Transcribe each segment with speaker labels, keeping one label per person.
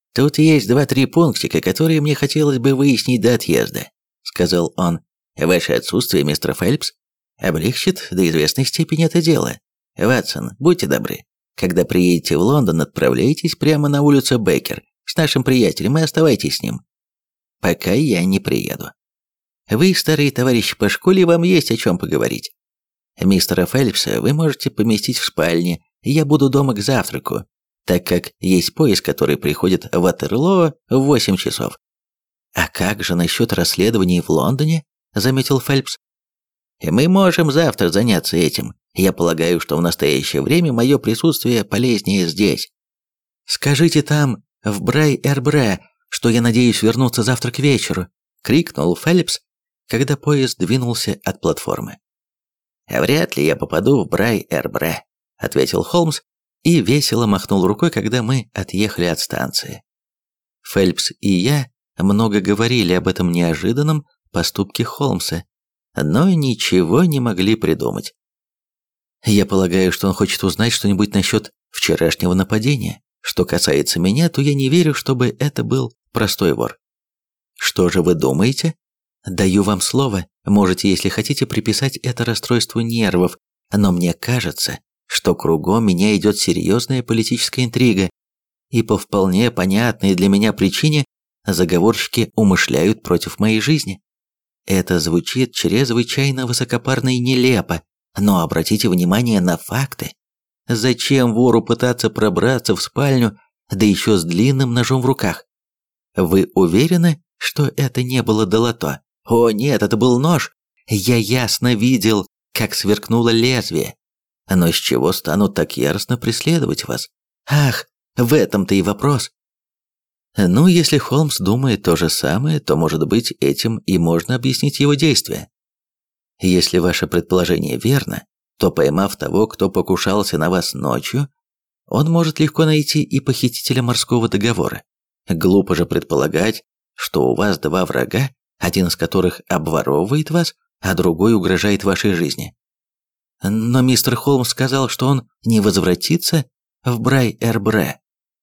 Speaker 1: «Тут есть 2-3 пунктика, которые мне хотелось бы выяснить до отъезда», — сказал он. «Ваше отсутствие, мистер Фелпс, облегчит до известной степени это дело. Ватсон, будьте добры, когда приедете в Лондон, отправляйтесь прямо на улицу Беккер с нашим приятелем и оставайтесь с ним, пока я не приеду. Вы, старые товарищи по школе, вам есть о чем поговорить. Мистера Фелпса вы можете поместить в спальне, я буду дома к завтраку, так как есть поезд, который приходит в Ватерлоо в 8 часов». «А как же насчет расследований в Лондоне?» – заметил Фелпс. «Мы можем завтра заняться этим. Я полагаю, что в настоящее время мое присутствие полезнее здесь». «Скажите там, в Брай-Эрбре, что я надеюсь вернуться завтра к вечеру», – крикнул Фелпс, когда поезд двинулся от платформы. «Вряд ли я попаду в Брай-Эрбре», – ответил Холмс и весело махнул рукой, когда мы отъехали от станции. Фелпс и я много говорили об этом неожиданном поступке Холмса, но ничего не могли придумать. «Я полагаю, что он хочет узнать что-нибудь насчет вчерашнего нападения. Что касается меня, то я не верю, чтобы это был простой вор». «Что же вы думаете?» «Даю вам слово, можете, если хотите, приписать это расстройству нервов, но мне кажется, что кругом меня идет серьезная политическая интрига, и по вполне понятной для меня причине заговорщики умышляют против моей жизни. Это звучит чрезвычайно высокопарно и нелепо, но обратите внимание на факты. Зачем вору пытаться пробраться в спальню, да еще с длинным ножом в руках? Вы уверены, что это не было долото? О нет, это был нож. Я ясно видел, как сверкнуло лезвие. Но с чего станут так яростно преследовать вас? Ах, в этом-то и вопрос. Ну, если Холмс думает то же самое, то, может быть, этим и можно объяснить его действия. Если ваше предположение верно, то, поймав того, кто покушался на вас ночью, он может легко найти и похитителя морского договора. Глупо же предполагать, что у вас 2 врага, один из которых обворовывает вас, а другой угрожает вашей жизни. Но мистер Холмс сказал, что он не возвратится в Брай-Эрбре.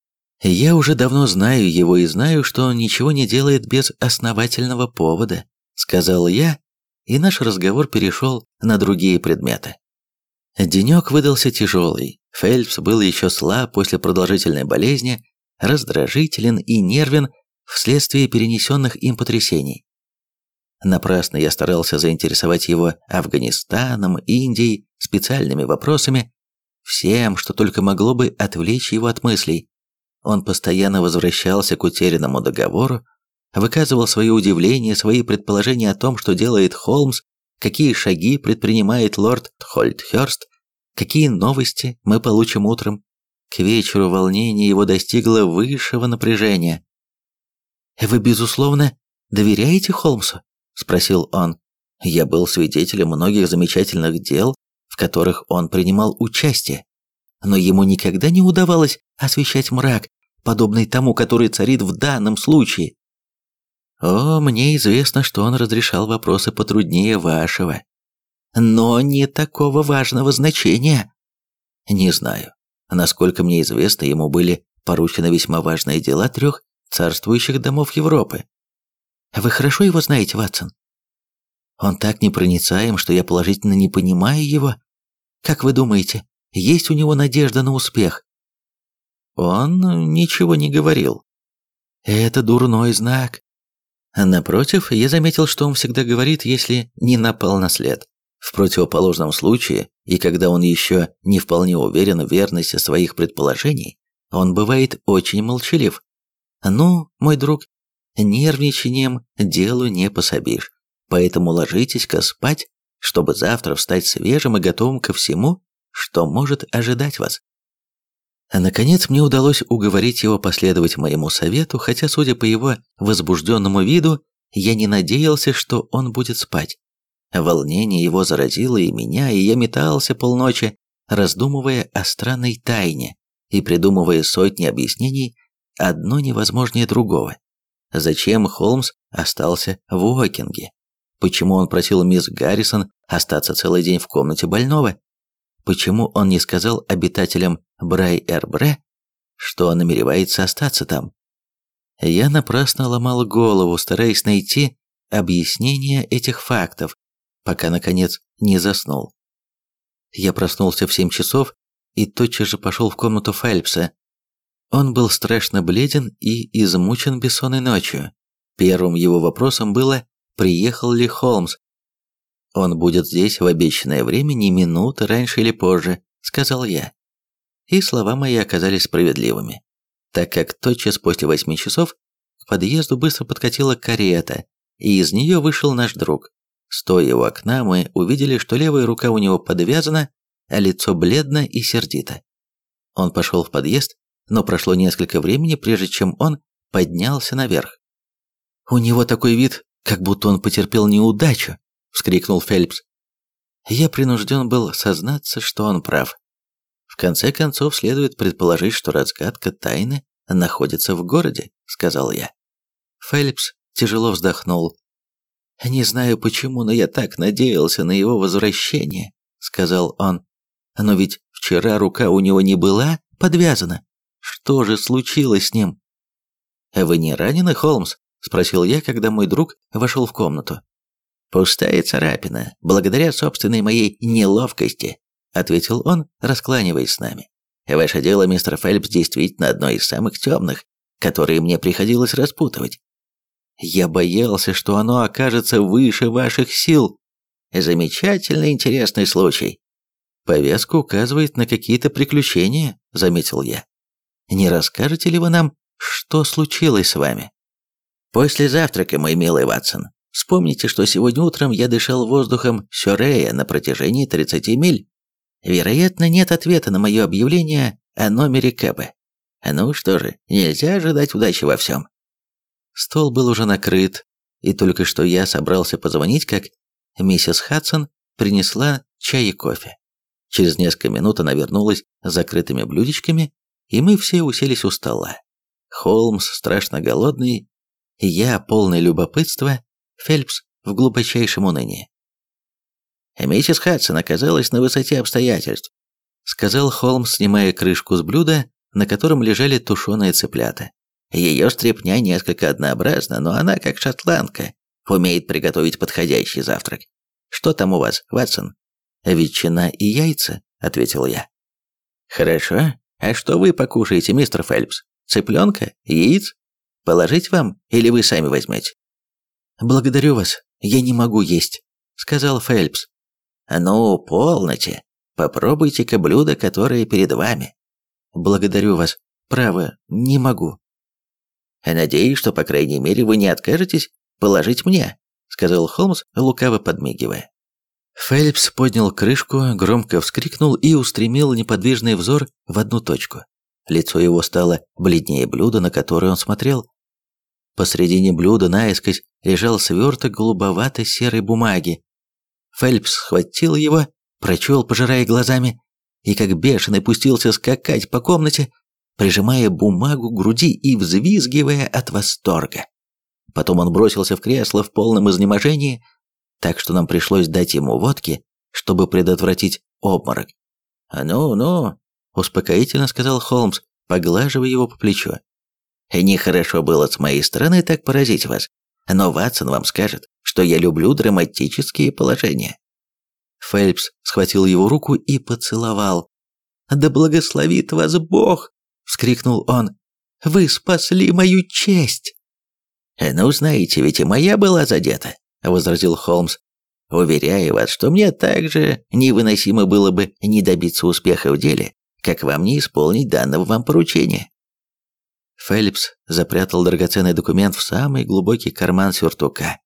Speaker 1: Я уже давно знаю его и знаю, что он ничего не делает без основательного повода, сказал я, и наш разговор перешел на другие предметы. Денек выдался тяжелый. Фелпс был еще слаб после продолжительной болезни, раздражителен и нервен вследствие перенесенных им потрясений. Напрасно я старался заинтересовать его Афганистаном, Индией, специальными вопросами, всем, что только могло бы отвлечь его от мыслей. Он постоянно возвращался к утерянному договору, выказывал свое удивление, свои предположения о том, что делает Холмс, какие шаги предпринимает лорд Хольтхёрст, какие новости мы получим утром. К вечеру волнение его достигло высшего напряжения. «Вы, безусловно, доверяете Холмсу?» – спросил он. «Я был свидетелем многих замечательных дел, в которых он принимал участие, но ему никогда не удавалось освещать мрак, подобный тому, который царит в данном случае». «О, мне известно, что он разрешал вопросы потруднее вашего, но не такого важного значения». «Не знаю. Насколько мне известно, ему были поручены весьма важные дела 3 царствующих домов Европы. Вы хорошо его знаете, Ватсон? Он так непроницаем, что я положительно не понимаю его. Как вы думаете, есть у него надежда на успех?» Он ничего не говорил. Это дурной знак. Напротив, я заметил, что он всегда говорит, если не напал на след. В противоположном случае, и когда он еще не вполне уверен в верности своих предположений, он бывает очень молчалив. Ну, мой друг, нервничанием делу не пособишь, поэтому ложитесь-ка спать, чтобы завтра встать свежим и готовым ко всему, что может ожидать вас. Наконец мне удалось уговорить его последовать моему совету, хотя, судя по его возбужденному виду, я не надеялся, что он будет спать. Волнение его заразило и меня, и я метался полночи, раздумывая о странной тайне и придумывая сотни объяснений, одно невозможнее другого. Зачем Холмс остался в Уокинге? Почему он просил мисс Гаррисон остаться целый день в комнате больного? Почему он не сказал обитателям Брай-Эрбре, что намеревается остаться там? Я напрасно ломал голову, стараясь найти объяснение этих фактов, пока, наконец, не заснул. Я проснулся в 7 часов и тотчас же пошел в комнату Фельпса. Он был страшно бледен и измучен бессонной ночью. Первым его вопросом было, приехал ли Холмс. «Он будет здесь в обещанное время ни минуты раньше или позже», — сказал я. И слова мои оказались справедливыми, так как тотчас после 8 часов к подъезду быстро подкатила карета, и из нее вышел наш друг. Стоя у окна, мы увидели, что левая рука у него подвязана, а лицо бледно и сердито. Он пошел в подъезд, но прошло несколько времени, прежде чем он поднялся наверх. «У него такой вид, как будто он потерпел неудачу», — вскрикнул Фельпс. Я принужден был сознаться, что он прав. «В конце концов, следует предположить, что разгадка тайны находится в городе», — сказал я. Фельпс тяжело вздохнул. «Не знаю почему, но я так надеялся на его возвращение», — сказал он. «Но ведь вчера рука у него не была подвязана. Что же случилось с ним?» «Вы не ранены, Холмс?» — спросил я, когда мой друг вошел в комнату. «Пустая царапина, благодаря собственной моей неловкости», — ответил он, раскланиваясь с нами. «Ваше дело, мистер Фельпс, действительно одно из самых темных, которые мне приходилось распутывать. Я боялся, что оно окажется выше ваших сил. Замечательно интересный случай. Повязка указывает на какие-то приключения», — заметил я. «Не расскажете ли вы нам, что случилось с вами?» «После завтрака, мой милый Ватсон, вспомните, что сегодня утром я дышал воздухом Сюррея на протяжении 30 миль. Вероятно, нет ответа на мое объявление о номере Кэба. Ну что же, нельзя ожидать удачи во всем». Стол был уже накрыт, и только что я собрался позвонить, как миссис Хадсон принесла чай и кофе. Через несколько минут она вернулась с закрытыми блюдечками, и мы все уселись у стола. Холмс страшно голодный, я полный любопытства, Фельпс в глубочайшем унынии. «Миссис Хадсон оказалась на высоте обстоятельств», — сказал Холмс, снимая крышку с блюда, на котором лежали тушеные цыплята. «Ее стряпня несколько однообразна, но она, как шотландка, умеет приготовить подходящий завтрак. Что там у вас, Ватсон?» «Ветчина и яйца», — ответил я. «Хорошо. А что вы покушаете, мистер Фельпс? Цыпленка? Яиц? Положить вам, или вы сами возьмете?» «Благодарю вас, я не могу есть», — сказал Фельпс. «Ну, полноте. Попробуйте-ка блюдо, которое перед вами». «Благодарю вас. Право, не могу». «Надеюсь, что, по крайней мере, вы не откажетесь положить мне», — сказал Холмс, лукаво подмигивая. Фельпс поднял крышку, громко вскрикнул и устремил неподвижный взор в одну точку. Лицо его стало бледнее блюда, на которое он смотрел. Посредине блюда наискось лежал сверток голубовато-серой бумаги. Фельпс схватил его, прочел, пожирая глазами, и как бешеный пустился скакать по комнате, прижимая бумагу к груди и взвизгивая от восторга. Потом он бросился в кресло в полном изнеможении, так что нам пришлось дать ему водки, чтобы предотвратить обморок. «Ну-ну», — успокоительно сказал Холмс, поглаживая его по плечу. «Нехорошо было с моей стороны так поразить вас, но Ватсон вам скажет, что я люблю драматические положения». Фельпс схватил его руку и поцеловал. «Да благословит вас Бог!» — вскрикнул он. «Вы спасли мою честь!» «Ну, знаете, ведь и моя была задета», — возразил Холмс. «Уверяю вас, что мне также невыносимо было бы не добиться успеха в деле, как вам не исполнить данного вам поручения». Фельпс запрятал драгоценный документ в самый глубокий карман сюртука.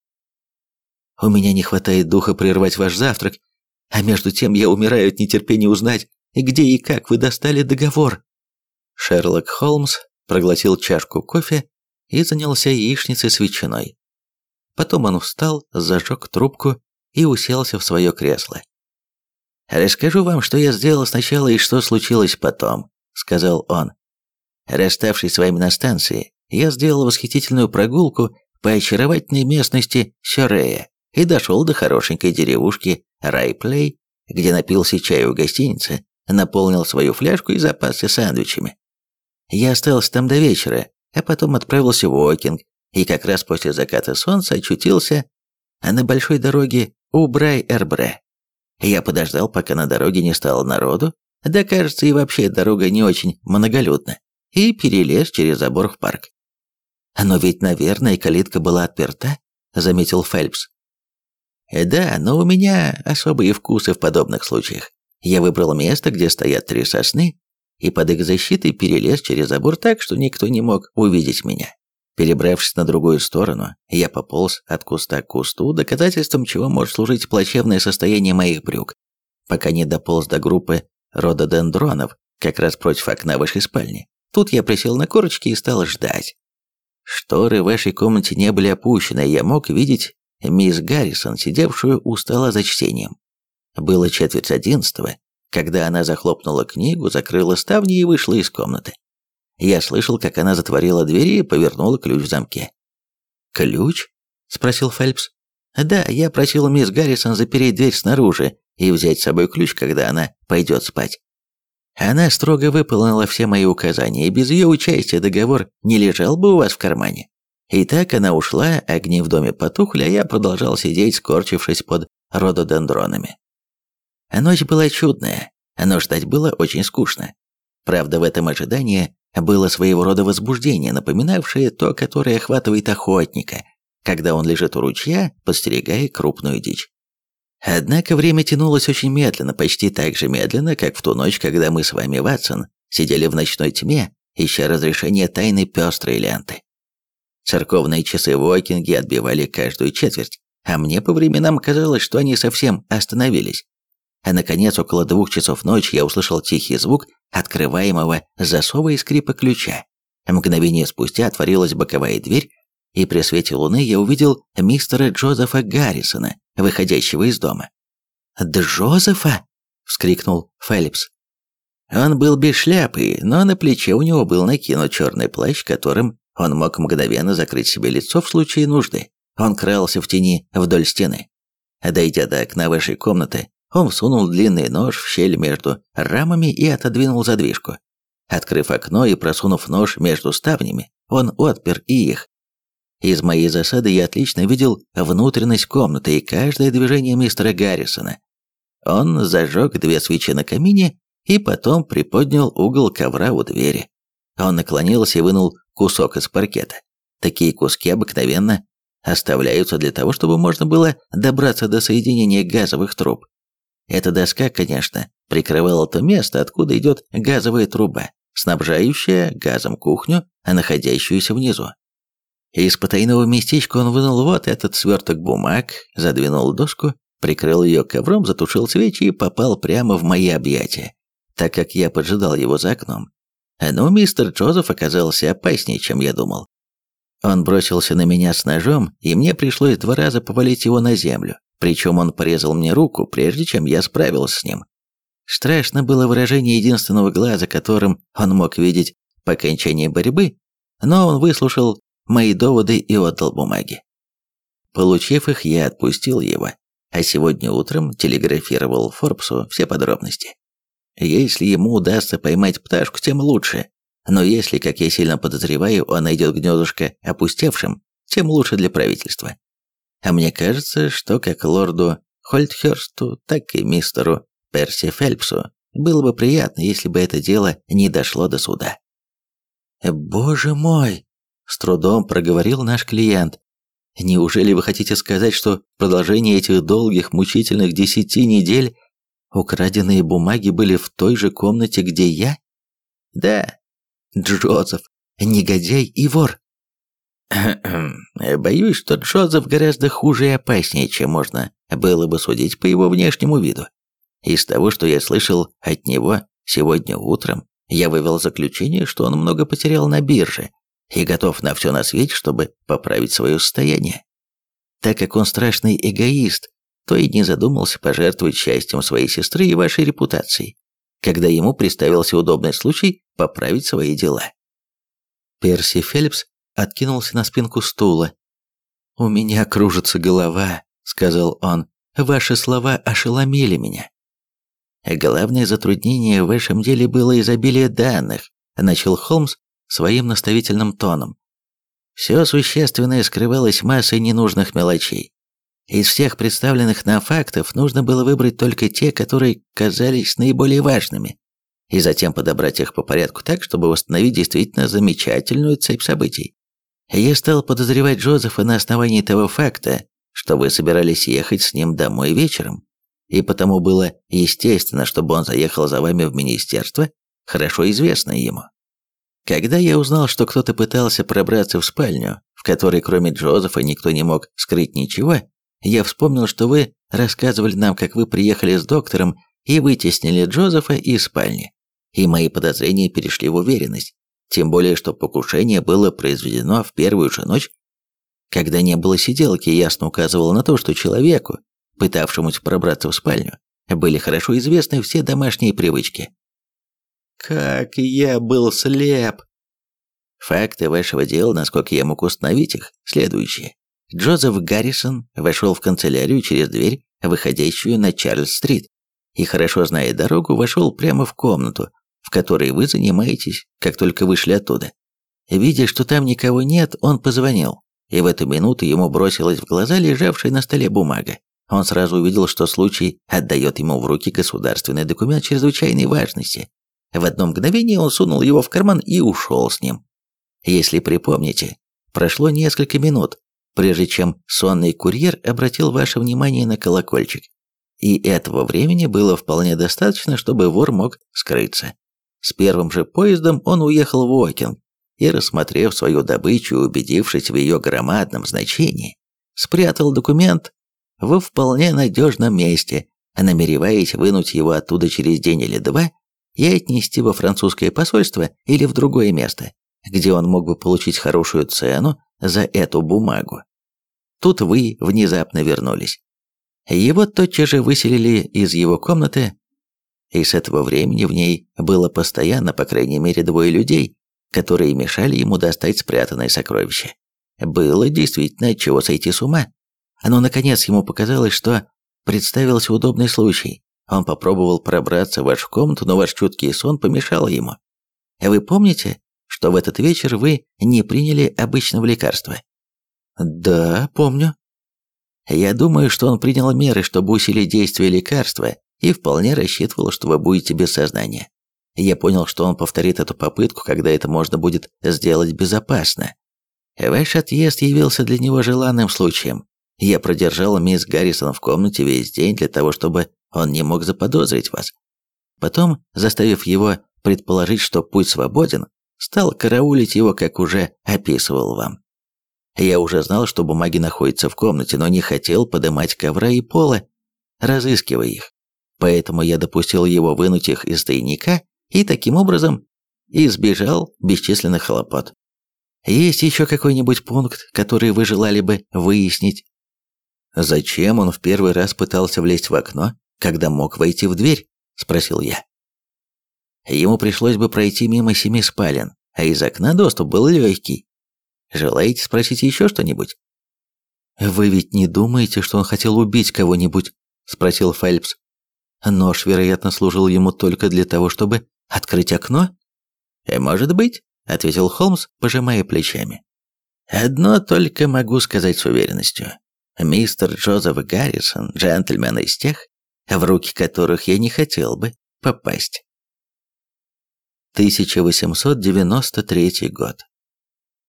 Speaker 1: «У меня не хватает духа прервать ваш завтрак, а между тем я умираю от нетерпения узнать, где и как вы достали договор». Шерлок Холмс проглотил чашку кофе и занялся яичницей с ветчиной. Потом он встал, зажег трубку и уселся в свое кресло. «Расскажу вам, что я сделал сначала и что случилось потом», — сказал он. «Расставшись с вами на станции, я сделал восхитительную прогулку по очаровательной местности Сюррея и дошел до хорошенькой деревушки Райплей, где напился чаю в гостинице, наполнил свою фляжку и запасся сэндвичами. Я остался там до вечера, а потом отправился в Уокинг, и как раз после заката солнца очутился на большой дороге у Брай-Эрбре. Я подождал, пока на дороге не стало народу, да, кажется, и вообще дорога не очень многолюдна, и перелез через забор в парк. «Но ведь, наверное, калитка была отперта», — заметил Фелпс. «Да, но у меня особые вкусы в подобных случаях. Я выбрал место, где стоят 3 сосны, и под их защитой перелез через забор так, что никто не мог увидеть меня. Перебравшись на другую сторону, я пополз от куста к кусту, доказательством чего может служить плачевное состояние моих брюк, пока не дополз до группы рододендронов, как раз против окна вашей спальни. Тут я присел на корточки и стал ждать. Шторы в вашей комнате не были опущены, и я мог видеть мисс Гаррисон, сидевшую у стола за чтением. Было 10:45, когда она захлопнула книгу, закрыла ставни и вышла из комнаты. Я слышал, как она затворила двери и повернула ключ в замке. «Ключ?» – спросил Фелпс. «Да, я просил мисс Гаррисон запереть дверь снаружи и взять с собой ключ, когда она пойдет спать. Она строго выполнила все мои указания, и без ее участия договор не лежал бы у вас в кармане. Итак, она ушла, огни в доме потухли, а я продолжал сидеть, скорчившись под рододендронами. Ночь была чудная, но ждать было очень скучно. Правда, в этом ожидании было своего рода возбуждение, напоминавшее то, которое охватывает охотника, когда он лежит у ручья, подстерегая крупную дичь. Однако время тянулось очень медленно, почти так же медленно, как в ту ночь, когда мы с вами, Ватсон, сидели в ночной тьме, ища разрешения тайны пестрой ленты. Церковные часы в Уокинге отбивали каждую четверть, а мне по временам казалось, что они совсем остановились. А наконец, около 2 часов ночи я услышал тихий звук открываемого засова и скрипа ключа. Мгновение спустя отворилась боковая дверь, и при свете луны я увидел мистера Джозефа Гаррисона, выходящего из дома. «Джозефа!» — вскрикнул Фелпс. Он был без шляпы, но на плече у него был накинут черный плащ, которым он мог мгновенно закрыть себе лицо в случае нужды. Он крался в тени вдоль стены. Дойдя до окна вашей комнаты, он всунул длинный нож в щель между рамами и отодвинул задвижку. Открыв окно и просунув нож между ставнями, он отпер и их. Из моей засады я отлично видел внутренность комнаты и каждое движение мистера Гаррисона. Он зажег 2 свечи на камине и потом приподнял угол ковра у двери. Он наклонился и вынул кусок из паркета. Такие куски обыкновенно оставляются для того, чтобы можно было добраться до соединения газовых труб. Эта доска, конечно, прикрывала то место, откуда идет газовая труба, снабжающая газом кухню, а находящуюся внизу. Из потайного местечка он вынул вот этот сверток бумаг, задвинул доску, прикрыл ее ковром, затушил свечи и попал прямо в мои объятия, так как я поджидал его за окном. Но мистер Джозеф оказался опаснее, чем я думал. Он бросился на меня с ножом, и мне пришлось 2 раза повалить его на землю, причем он порезал мне руку, прежде чем я справился с ним. Страшно было выражение единственного глаза, которым он мог видеть по окончании борьбы, но он выслушал мои доводы и отдал бумаги. Получив их, я отпустил его, а сегодня утром телеграфировал Форбсу все подробности. Если ему удастся поймать пташку, тем лучше, но если, как я сильно подозреваю, он найдет гнездышко опустевшим, тем лучше для правительства. А мне кажется, что как лорду Хольтхерсту, так и мистеру Перси Фелпсу было бы приятно, если бы это дело не дошло до суда. «Боже мой!» – с трудом проговорил наш клиент. «Неужели вы хотите сказать, что в продолжении этих долгих, мучительных 10 недель украденные бумаги были в той же комнате, где я?» «Да, Джозеф, негодяй и вор». «Боюсь, что Джозеф гораздо хуже и опаснее, чем можно было бы судить по его внешнему виду. Из того, что я слышал от него сегодня утром, я вывел заключение, что он много потерял на бирже и готов на все на свете, чтобы поправить свое состояние. Так как он страшный эгоист, то и не задумался пожертвовать счастьем своей сестры и вашей репутацией, когда ему представился удобный случай поправить свои дела». Перси Фелпс откинулся на спинку стула. «У меня кружится голова», — сказал он. «Ваши слова ошеломили меня». «Главное затруднение в вашем деле было изобилие данных», — начал Холмс своим наставительным тоном. Все существенное скрывалось массой ненужных мелочей. Из всех представленных нам фактов нужно было выбрать только те, которые казались наиболее важными, и затем подобрать их по порядку так, чтобы восстановить действительно замечательную цепь событий. Я стал подозревать Джозефа на основании того факта, что вы собирались ехать с ним домой вечером, и потому было естественно, чтобы он заехал за вами в министерство, хорошо известное ему. Когда я узнал, что кто-то пытался пробраться в спальню, в которой кроме Джозефа никто не мог скрыть ничего, я вспомнил, что вы рассказывали нам, как вы приехали с доктором и вытеснили Джозефа из спальни, и мои подозрения перешли в уверенность, тем более, что покушение было произведено в первую же ночь, когда не было сиделки, ясно указывало на то, что человеку, пытавшемуся пробраться в спальню, были хорошо известны все домашние привычки. Как я был слеп! Факты вашего дела, насколько я мог установить их, следующие. Джозеф Гаррисон вошел в канцелярию через дверь, выходящую на Чарльз-стрит, и, хорошо зная дорогу, вошел прямо в комнату, в которой вы занимаетесь, как только вышли оттуда. Видя, что там никого нет, он позвонил, и в эту минуту ему бросилась в глаза лежавшая на столе бумага. Он сразу увидел, что случай отдает ему в руки государственный документ чрезвычайной важности. В одно мгновение он сунул его в карман и ушел с ним. Если припомните, прошло несколько минут, прежде чем сонный курьер обратил ваше внимание на колокольчик. И этого времени было вполне достаточно, чтобы вор мог скрыться. С первым же поездом он уехал в Уокинг и, рассмотрев свою добычу и убедившись в ее громадном значении, спрятал документ во вполне надежном месте, намереваясь вынуть его оттуда через день или два и отнести во французское посольство или в другое место, где он мог бы получить хорошую цену за эту бумагу. Тут вы внезапно вернулись. Его тотчас же выселили из его комнаты, и с этого времени в ней было постоянно, по крайней мере, двое людей, которые мешали ему достать спрятанное сокровище. Было действительно от чего сойти с ума. Но, наконец, ему показалось, что представился удобный случай. Он попробовал пробраться в вашу комнату, но ваш чуткий сон помешал ему. Вы помните, что в этот вечер вы не приняли обычного лекарства? Да, помню. Я думаю, что он принял меры, чтобы усилить действие лекарства, и вполне рассчитывал, что вы будете без сознания. Я понял, что он повторит эту попытку, когда это можно будет сделать безопасно. Ваш отъезд явился для него желанным случаем. Я продержал мисс Гаррисон в комнате весь день для того, чтобы он не мог заподозрить вас. Потом, заставив его предположить, что путь свободен, стал караулить его, как уже описывал вам. Я уже знал, что бумаги находятся в комнате, но не хотел подымать ковра и пола, разыскивая их. Поэтому я допустил его вынуть их из тайника и таким образом избежал бесчисленных хлопот. Есть еще какой-нибудь пункт, который вы желали бы выяснить? Зачем он в первый раз пытался влезть в окно, когда мог войти в дверь? Спросил я. Ему пришлось бы пройти мимо 7 спален, а из окна доступ был легкий. Желаете спросить еще что-нибудь? Вы ведь не думаете, что он хотел убить кого-нибудь? Спросил Фельпс. Нож, вероятно, служил ему только для того, чтобы открыть окно? Может быть, ответил Холмс, пожимая плечами. Одно только могу сказать с уверенностью. Мистер Джозеф Гаррисон, джентльмен из тех, в руки которых я не хотел бы попасть. 1893 год.